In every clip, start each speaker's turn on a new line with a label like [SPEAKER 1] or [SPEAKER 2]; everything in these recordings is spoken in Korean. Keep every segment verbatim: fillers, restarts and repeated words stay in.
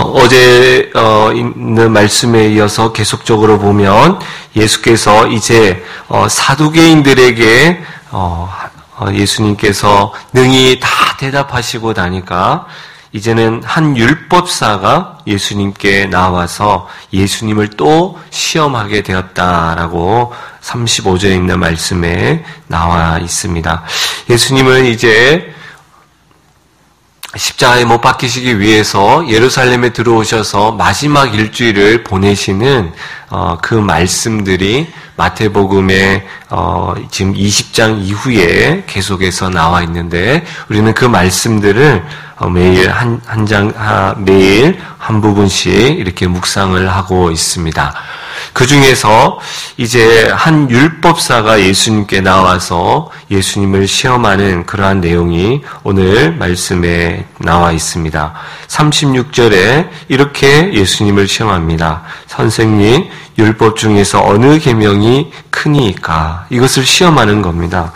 [SPEAKER 1] 어제 어, 있는 말씀에 이어서 계속적으로 보면 예수께서 이제 어, 사두개인들에게 어, 어, 예수님께서 능히 다 대답하시고 나니까 이제는 한 율법사가 예수님께 나와서 예수님을 또 시험하게 되었다라고 삼십오 절에 있는 말씀에 나와 있습니다. 예수님은 이제 십자가에 못 박히시기 위해서 예루살렘에 들어오셔서 마지막 일주일을 보내시는 어, 그 말씀들이 마태복음의 어, 지금 이십 장 이후에 계속해서 나와 있는데 우리는 그 말씀들을 어, 매일 한, 한 장, 하, 매일 한 부분씩 이렇게 묵상을 하고 있습니다. 그 중에서 이제 한 율법사가 예수님께 나와서 예수님을 시험하는 그러한 내용이 오늘 말씀에 나와 있습니다. 삼십육 절에 이렇게 예수님을 시험합니다. 선생님, 율법 중에서 어느 계명이 크니까? 이것을 시험하는 겁니다.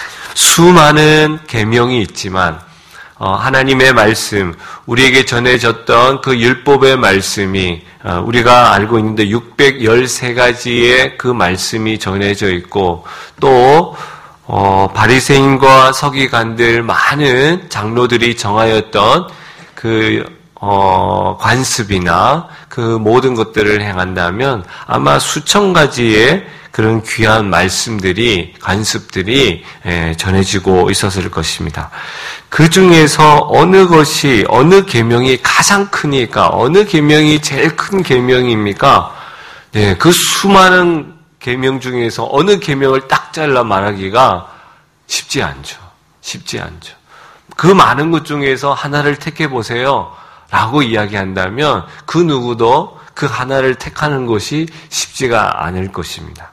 [SPEAKER 1] 수많은 계명이 있지만 어, 하나님의 말씀, 우리에게 전해졌던 그 율법의 말씀이 어, 우리가 알고 있는데 육백십삼 가지의 그 말씀이 전해져 있고 또 어, 바리새인과 서기관들 많은 장로들이 정하였던 그 어, 관습이나 그 모든 것들을 행한다면 아마 수천 가지의 그런 귀한 말씀들이, 관습들이 전해지고 있었을 것입니다. 그 중에서 어느 것이, 어느 계명이 가장 크니까, 어느 계명이 제일 큰 계명입니까? 네, 그 수많은 계명 중에서 어느 계명을 딱 잘라 말하기가 쉽지 않죠. 쉽지 않죠. 그 많은 것 중에서 하나를 택해 보세요. 라고 이야기한다면 그 누구도 그 하나를 택하는 것이 쉽지가 않을 것입니다.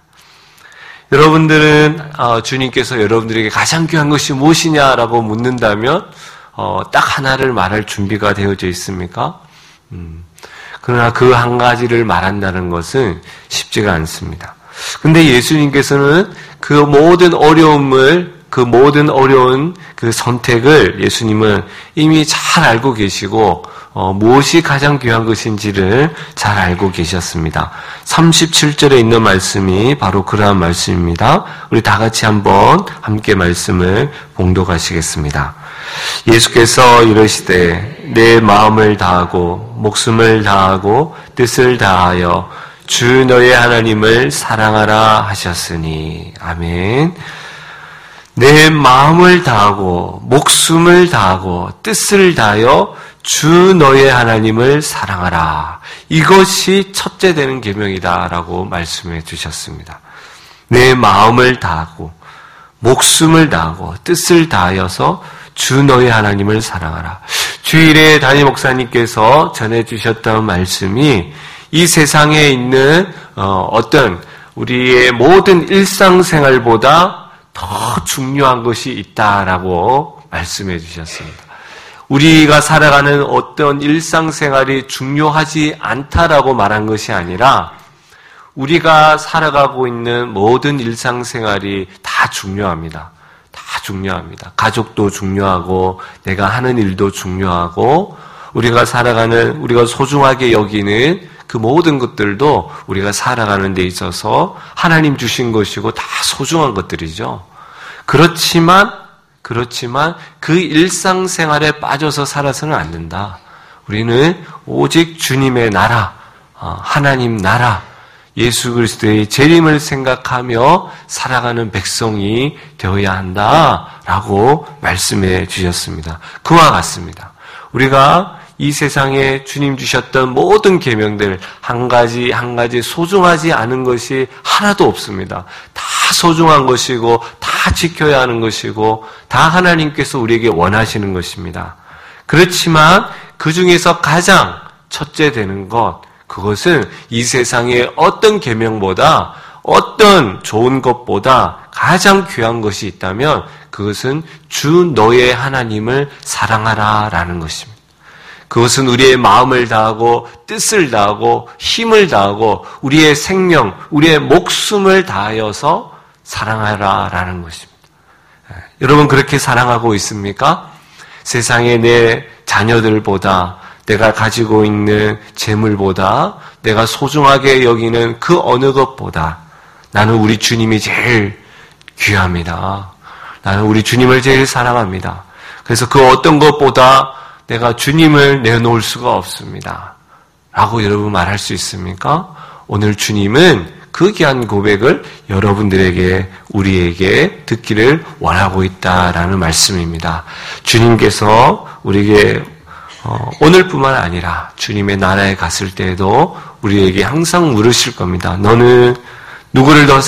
[SPEAKER 1] 여러분들은 어, 주님께서 여러분들에게 가장 귀한 것이 무엇이냐라고 묻는다면 어, 딱 하나를 말할 준비가 되어져 있습니까? 음, 그러나 그 한 가지를 말한다는 것은 쉽지가 않습니다. 근데 예수님께서는 그 모든 어려움을 그 모든 어려운 그 선택을 예수님은 이미 잘 알고 계시고 어, 무엇이 가장 귀한 것인지를 잘 알고 계셨습니다. 삼십칠 절에 있는 말씀이 바로 그러한 말씀입니다. 우리 다 같이 한번 함께 말씀을 봉독하시겠습니다. 예수께서 이르시되 내 마음을 다하고 목숨을 다하고 뜻을 다하여 주 너의 하나님을 사랑하라 하셨으니 아멘. 내 마음을 다하고 목숨을 다하고 뜻을 다하여 주 너의 하나님을 사랑하라. 이것이 첫째 되는 계명이다라고 말씀해 주셨습니다. 내 마음을 다하고 목숨을 다하고 뜻을 다하여서 주 너의 하나님을 사랑하라. 주일에 담임 목사님께서 전해 주셨던 말씀이 이 세상에 있는 어떤 우리의 모든 일상생활보다 더 중요한 것이 있다라고 말씀해 주셨습니다. 우리가 살아가는 어떤 일상생활이 중요하지 않다라고 말한 것이 아니라 우리가 살아가고 있는 모든 일상생활이 다 중요합니다. 다 중요합니다. 가족도 중요하고 내가 하는 일도 중요하고 우리가 살아가는, 우리가 소중하게 여기는 그 모든 것들도 우리가 살아가는 데 있어서 하나님 주신 것이고 다 소중한 것들이죠. 그렇지만 그렇지만 그 일상생활에 빠져서 살아서는 안 된다. 우리는 오직 주님의 나라, 하나님 나라, 예수 그리스도의 재림을 생각하며 살아가는 백성이 되어야 한다라고 말씀해 주셨습니다. 그와 같습니다. 우리가 이 세상에 주님 주셨던 모든 계명들 한 가지 한 가지 소중하지 않은 것이 하나도 없습니다. 다 소중한 것이고 다 지켜야 하는 것이고 다 하나님께서 우리에게 원하시는 것입니다. 그렇지만 그 중에서 가장 첫째 되는 것, 그것은 이 세상의 어떤 계명보다 어떤 좋은 것보다 가장 귀한 것이 있다면 그것은 주 너의 하나님을 사랑하라라는 것입니다. 그것은 우리의 마음을 다하고 뜻을 다하고 힘을 다하고 우리의 생명, 우리의 목숨을 다하여서 사랑하라라는 것입니다. 여러분 그렇게 사랑하고 있습니까? 세상의 내 자녀들보다 내가 가지고 있는 재물보다 내가 소중하게 여기는 그 어느 것보다 나는 우리 주님이 제일 귀합니다. 나는 우리 주님을 제일 사랑합니다. 그래서 그 어떤 것보다 내가 주님을 내놓을 수가 없습니다. 라고 여러분 말할 수 있습니까? 오늘 주님은 그 귀한 고백을 여러분들에게, 우리에게 듣기를 원하고 있다라는 말씀입니다. 주님께서 우리에게 어, 오늘뿐만 아니라 주님의 나라에 갔을 때에도 우리에게 항상 물으실 겁니다. 너는 누구를 더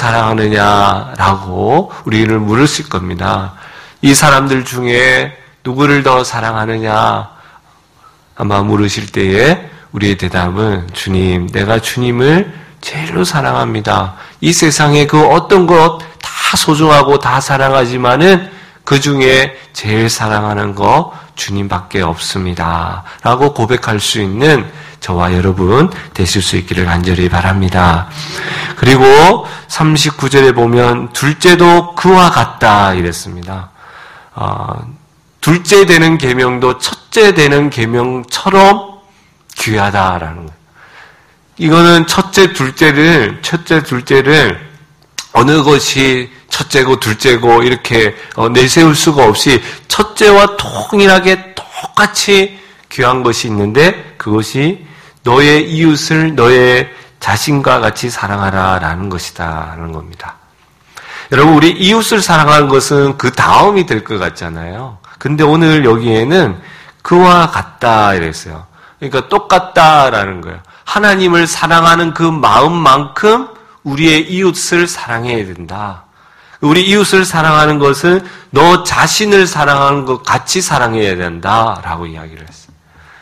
[SPEAKER 1] 사랑하느냐라고 우리를 물으실 겁니다. 이 사람들 중에 누구를 더 사랑하느냐 아마 물으실 때에 우리의 대답은 주님, 내가 주님을 제일로 사랑합니다. 이 세상에 그 어떤 것 다 소중하고 다 사랑하지만은 그 중에 제일 사랑하는 거 주님밖에 없습니다. 라고 고백할 수 있는 저와 여러분 되실 수 있기를 간절히 바랍니다. 그리고 삼십구 절에 보면 둘째도 그와 같다 이랬습니다. 어, 둘째 되는 계명도 첫째 되는 계명처럼 귀하다라는 거예요. 이거는 첫째, 둘째를 첫째, 둘째를 어느 것이 첫째고 둘째고 이렇게 내세울 수가 없이 첫째와 동일하게 똑같이 귀한 것이 있는데 그것이 너의 이웃을 너의 자신과 같이 사랑하라라는 것이다라는 겁니다. 여러분, 우리 이웃을 사랑하는 것은 그 다음이 될 것 같잖아요. 근데 오늘 여기에는 그와 같다 이랬어요. 그러니까 똑같다라는 거예요. 하나님을 사랑하는 그 마음만큼 우리의 이웃을 사랑해야 된다. 우리 이웃을 사랑하는 것은 너 자신을 사랑하는 것 같이 사랑해야 된다라고 이야기를 했어요.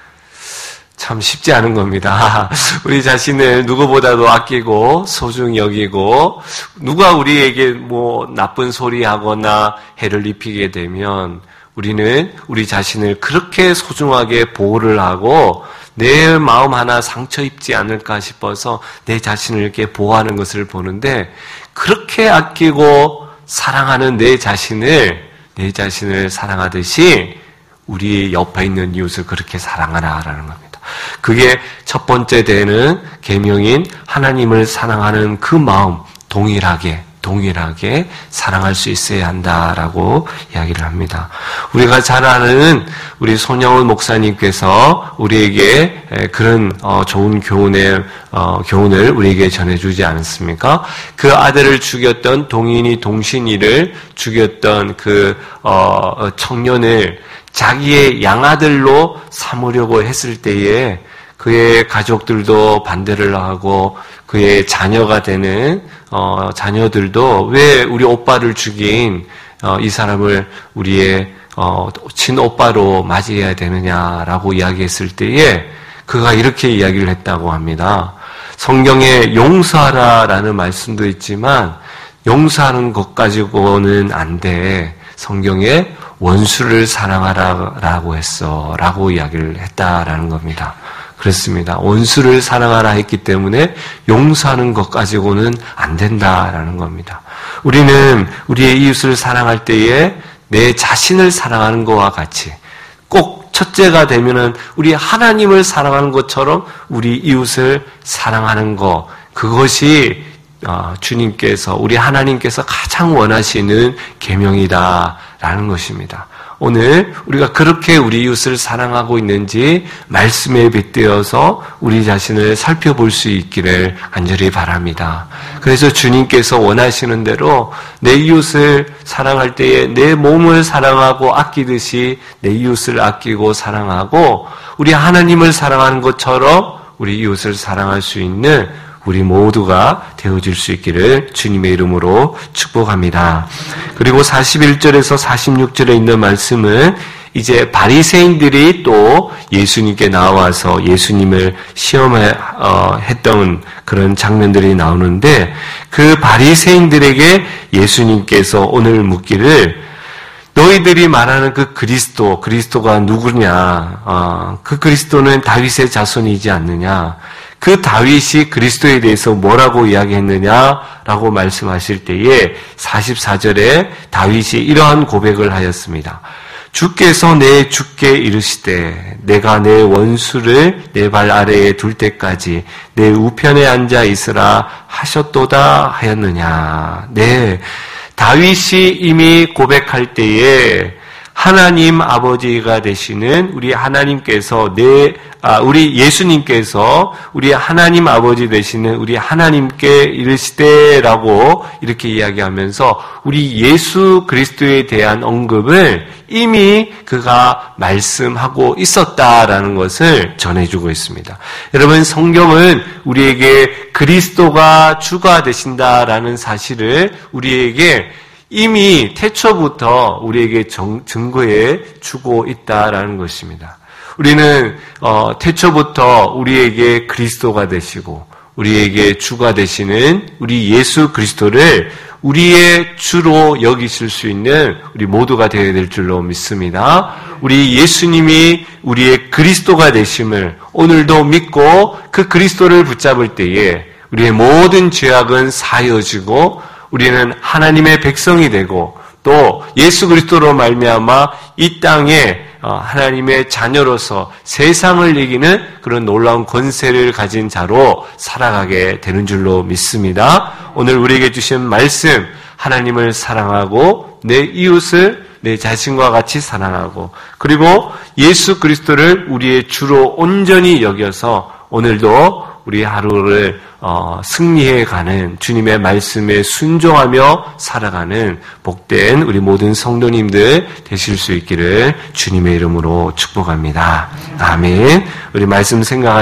[SPEAKER 1] 참 쉽지 않은 겁니다. 우리 자신을 누구보다도 아끼고 소중히 여기고 누가 우리에게 뭐 나쁜 소리 하거나 해를 입히게 되면 우리는 우리 자신을 그렇게 소중하게 보호를 하고 내 마음 하나 상처 입지 않을까 싶어서 내 자신을 이렇게 보호하는 것을 보는데 그렇게 아끼고 사랑하는 내 자신을 내 자신을 사랑하듯이 우리 옆에 있는 이웃을 그렇게 사랑하라라는 겁니다. 그게 첫 번째 되는 계명인 하나님을 사랑하는 그 마음 동일하게 동일하게 사랑할 수 있어야 한다라고 이야기를 합니다. 우리가 잘 아는 우리 손영훈 목사님께서 우리에게 그런 좋은 교훈의 교훈을 우리에게 전해주지 않았습니까? 그 아들을 죽였던 동인이 동신이를 죽였던 그 청년을 자기의 양아들로 삼으려고 했을 때에 그의 가족들도 반대를 하고 그의 자녀가 되는 어, 자녀들도 왜 우리 오빠를 죽인 어, 이 사람을 우리의 어, 친오빠로 맞이해야 되느냐라고 이야기했을 때에 그가 이렇게 이야기를 했다고 합니다. 성경에 용서하라라는 말씀도 있지만 용서하는 것 가지고는 안 돼. 성경에 원수를 사랑하라라고 했어 라고 이야기를 했다라는 겁니다. 그렇습니다. 원수를 사랑하라 했기 때문에 용서하는 것 가지고는 안 된다라는 겁니다. 우리는 우리의 이웃을 사랑할 때에 내 자신을 사랑하는 것과 같이 꼭 첫째가 되면은 우리 하나님을 사랑하는 것처럼 우리 이웃을 사랑하는 것, 그것이 주님께서, 우리 하나님께서 가장 원하시는 계명이다라는 것입니다. 오늘 우리가 그렇게 우리 이웃을 사랑하고 있는지 말씀에 빗대어서 우리 자신을 살펴볼 수 있기를 간절히 바랍니다. 그래서 주님께서 원하시는 대로 내 이웃을 사랑할 때에 내 몸을 사랑하고 아끼듯이 내 이웃을 아끼고 사랑하고 우리 하나님을 사랑하는 것처럼 우리 이웃을 사랑할 수 있는 우리 모두가 되어질 수 있기를 주님의 이름으로 축복합니다. 그리고 사십일 절에서 사십육 절에 있는 말씀은 이제 바리새인들이 또 예수님께 나와서 예수님을 시험했던 그런 장면들이 나오는데 그 바리새인들에게 예수님께서 오늘 묻기를 너희들이 말하는 그 그리스도, 그리스도가 누구냐? 어, 그 그리스도는 다윗의 자손이지 않느냐? 그 다윗이 그리스도에 대해서 뭐라고 이야기했느냐라고 말씀하실 때에 사십사 절에 다윗이 이러한 고백을 하였습니다. 주께서 내 주께 이르시되 내가 내 원수를 내 발 아래에 둘 때까지 내 우편에 앉아 있으라 하셨도다 하였느냐. 네, 다윗이 이미 고백할 때에 하나님 아버지가 되시는 우리 하나님께서 내 아, 우리 예수님께서 우리 하나님 아버지 되시는 우리 하나님께 이르시되라고 이렇게 이야기하면서 우리 예수 그리스도에 대한 언급을 이미 그가 말씀하고 있었다라는 것을 전해주고 있습니다. 여러분, 성경은 우리에게 그리스도가 주가 되신다라는 사실을 우리에게 이미 태초부터 우리에게 정, 증거해 주고 있다라는 것입니다. 우리는 어, 태초부터 우리에게 그리스도가 되시고 우리에게 주가 되시는 우리 예수 그리스도를 우리의 주로 여기실 수 있는 우리 모두가 되어야 될 줄로 믿습니다. 우리 예수님이 우리의 그리스도가 되심을 오늘도 믿고 그 그리스도를 붙잡을 때에 우리의 모든 죄악은 사여지고 우리는 하나님의 백성이 되고 또 예수 그리스도로 말미암아 이 땅에 하나님의 자녀로서 세상을 이기는 그런 놀라운 권세를 가진 자로 살아가게 되는 줄로 믿습니다. 오늘 우리에게 주신 말씀, 하나님을 사랑하고 내 이웃을 내 자신과 같이 사랑하고 그리고 예수 그리스도를 우리의 주로 온전히 여겨서 오늘도 우리 하루를 어, 승리해가는 주님의 말씀에 순종하며 살아가는 복된 우리 모든 성도님들 되실 수 있기를 주님의 이름으로 축복합니다. 아멘. 우리 말씀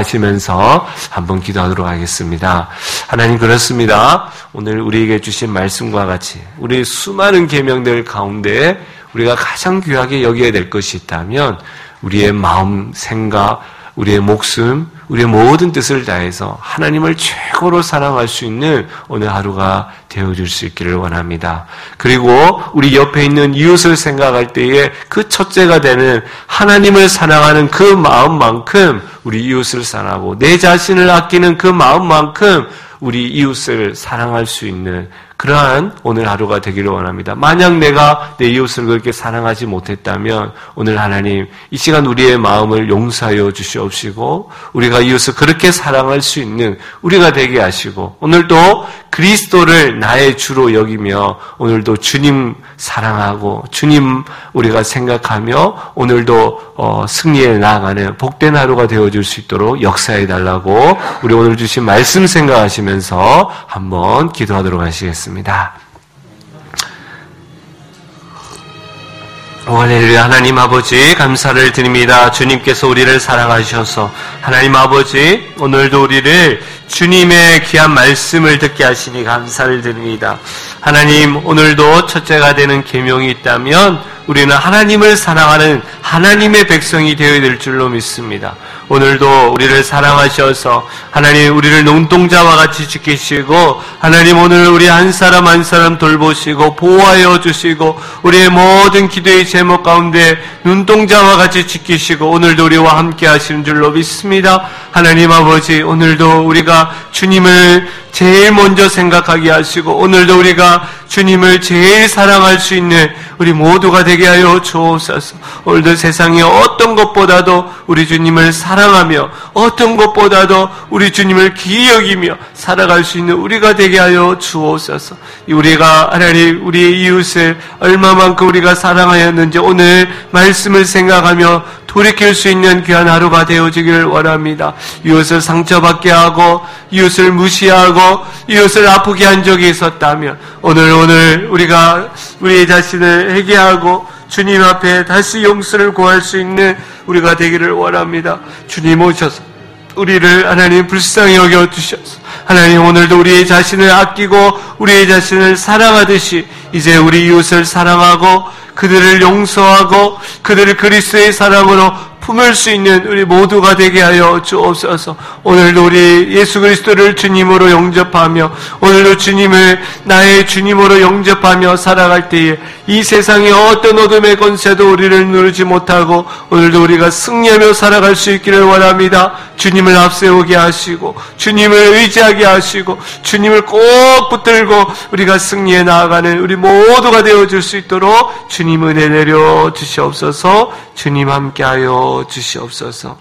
[SPEAKER 1] 생각하시면서 한번 기도하도록 하겠습니다. 하나님, 그렇습니다. 오늘 우리에게 주신 말씀과 같이 우리 수많은 계명들 가운데 우리가 가장 귀하게 여겨야 될 것이 있다면 우리의 마음, 생각, 우리의 목숨, 우리의 모든 뜻을 다해서 하나님을 최고로 사랑할 수 있는 오늘 하루가 되어줄 수 있기를 원합니다. 그리고 우리 옆에 있는 이웃을 생각할 때에 그 첫째가 되는 하나님을 사랑하는 그 마음만큼 우리 이웃을 사랑하고 내 자신을 아끼는 그 마음만큼 우리 이웃을 사랑할 수 있는 그러한 오늘 하루가 되기를 원합니다. 만약 내가 내 이웃을 그렇게 사랑하지 못했다면 오늘 하나님 이 시간 우리의 마음을 용서하여 주시옵시고 우리가 이웃을 그렇게 사랑할 수 있는 우리가 되게 하시고 오늘도 그리스도를 나의 주로 여기며 오늘도 주님 사랑하고 주님 우리가 생각하며 오늘도 어, 승리에 나아가는 복된 하루가 되어줄 수 있도록 역사해달라고 우리 오늘 주신 말씀 생각하시면서 한번 기도하도록 하시겠습니다. 오, 할렐루야. 하나님 아버지 감사를 드립니다. 주님께서 우리를 사랑하셔서 하나님 아버지 오늘도 우리를 주님의 귀한 말씀을 듣게 하시니 감사를 드립니다. 하나님, 오늘도 첫째가 되는 계명이 있다면 우리는 하나님을 사랑하는 하나님의 백성이 되어야 될 줄로 믿습니다. 오늘도 우리를 사랑하셔서 하나님 우리를 눈동자와 같이 지키시고 하나님 오늘 우리 한 사람 한 사람 돌보시고 보호하여 주시고 우리의 모든 기도의 제목 가운데 눈동자와 같이 지키시고 오늘도 우리와 함께 하시는 줄로 믿습니다. 하나님 아버지, 오늘도 우리가 주님을 제일 먼저 생각하게 하시고 오늘도 우리가 주님을 제일 사랑할 수 있는 우리 모두가 되게 하여 주옵소서. 오늘도 세상의 어떤 것보다도 우리 주님을 사랑하며 어떤 것보다도 우리 주님을 귀히 여기며 살아갈 수 있는 우리가 되게 하여 주옵소서. 우리가 하나님 우리의 이웃을 얼마만큼 우리가 사랑하였는지 오늘 말씀을 생각하며 돌이킬 수 있는 귀한 하루가 되어지기를 원합니다. 이웃을 상처받게 하고 이웃을 무시하고 이웃을 아프게 한 적이 있었다면 오늘 오늘 우리가 우리 자신을 회개하고 주님 앞에 다시 용서를 구할 수 있는 우리가 되기를 원합니다. 주님 오셔서 우리를 하나님 불쌍히 여겨 주셔서 하나님 오늘도 우리의 자신을 아끼고 우리의 자신을 사랑하듯이 이제 우리 이웃을 사랑하고 그들을 용서하고 그들을 그리스도의 사랑으로 품을 수 있는 우리 모두가 되게 하여 주옵소서. 오늘도 우리 예수 그리스도를 주님으로 영접하며 오늘도 주님을 나의 주님으로 영접하며 살아갈 때에 이 세상의 어떤 어둠의 권세도 우리를 누르지 못하고 오늘도 우리가 승리하며 살아갈 수 있기를 원합니다. 주님을 앞세우게 하시고 주님을 의지하게 하시고 주님을 꼭 붙들고 우리가 승리해 나아가는 우리 모두가 되어줄 수 있도록 주님 은혜 내려 주시옵소서. 주님 함께하여 주시옵소서.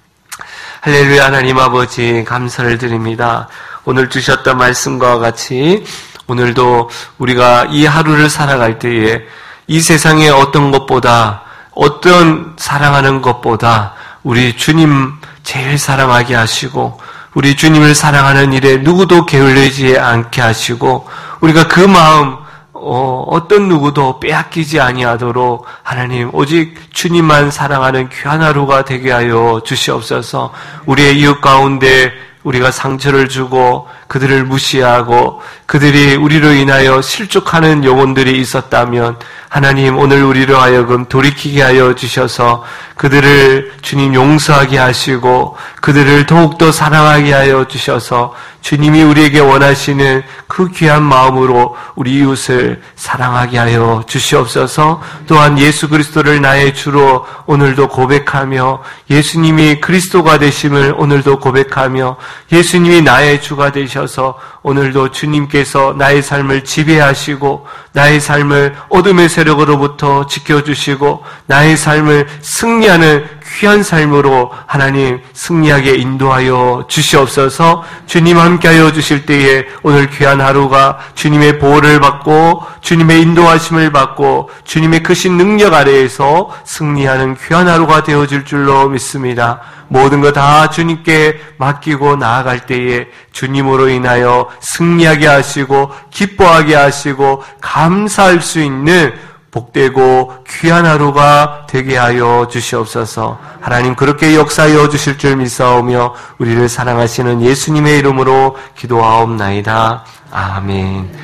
[SPEAKER 1] 할렐루야. 하나님 아버지 감사를 드립니다. 오늘 주셨던 말씀과 같이 오늘도 우리가 이 하루를 살아갈 때에 이 세상의 어떤 것보다 어떤 사랑하는 것보다 우리 주님 제일 사랑하게 하시고 우리 주님을 사랑하는 일에 누구도 게을르지 않게 하시고 우리가 그 마음 어, 어떤 누구도 빼앗기지 아니하도록 하나님 오직 주님만 사랑하는 귀한 하루가 되게 하여 주시옵소서. 우리의 이웃 가운데 우리가 상처를 주고 그들을 무시하고 그들이 우리로 인하여 실족하는 영혼들이 있었다면 하나님 오늘 우리로 하여금 돌이키게 하여 주셔서 그들을 주님 용서하게 하시고 그들을 더욱더 사랑하게 하여 주셔서 주님이 우리에게 원하시는 그 귀한 마음으로 우리 이웃을 사랑하게 하여 주시옵소서. 또한 예수 그리스도를 나의 주로 오늘도 고백하며 예수님이 그리스도가 되심을 오늘도 고백하며 예수님이 나의 주가 되셔서 오늘도 주님께서 나의 삶을 지배하시고 나의 삶을 어둠의 세력으로부터 지켜주시고 나의 삶을 승리하는 귀한 삶으로 하나님 승리하게 인도하여 주시옵소서. 주님 함께하여 주실 때에 오늘 귀한 하루가 주님의 보호를 받고 주님의 인도하심을 받고 주님의 크신 능력 아래에서 승리하는 귀한 하루가 되어질 줄로 믿습니다. 모든 것 다 주님께 맡기고 나아갈 때에 주님으로 인하여 승리하게 하시고 기뻐하게 하시고 감사할 수 있는 복되고 귀한 하루가 되게 하여 주시옵소서. 하나님 그렇게 역사하여 주실 줄 믿사오며 우리를 사랑하시는 예수님의 이름으로 기도하옵나이다. 아멘.